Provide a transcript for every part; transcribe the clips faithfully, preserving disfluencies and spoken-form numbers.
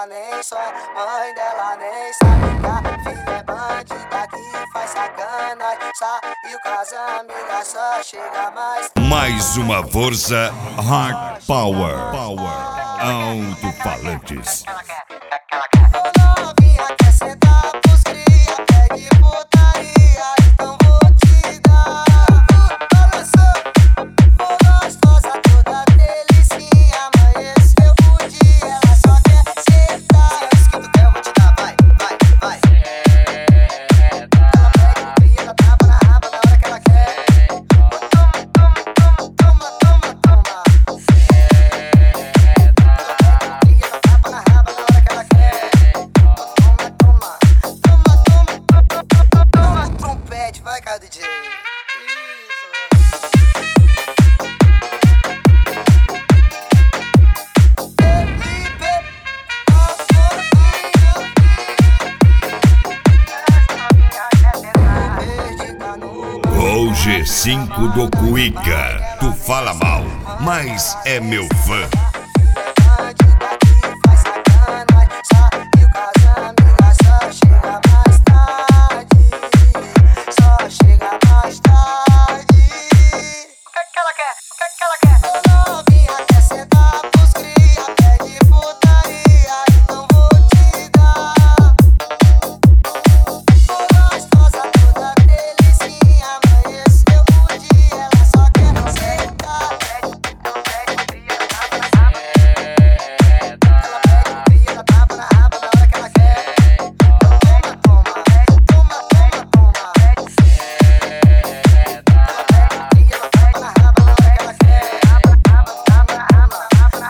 ela nem sonha, mãe dela nem sabe que a filha é bandida que faz sacanagem. Saiu com as amigas, só chega mais. Mais uma força Hard Power. Power. Alto-falantes. Novinha quer sentar pros cria, pede putaria, então vou te dar. Balançou, gostosa, toda delicinha, amanheceu o dia, ela só quer sentar. Se é isso que tu quer, eu vou te dar, vai, vai, vai. Ela pede o cria, ela tapa na raba na hora que ela quer. Toma, toma, toma, toma, toma, toma. Vai, cara, D J. O G cinco do Cuica. Tu fala mal, mas é meu fã.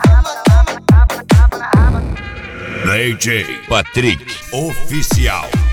D J Patrick Oficial.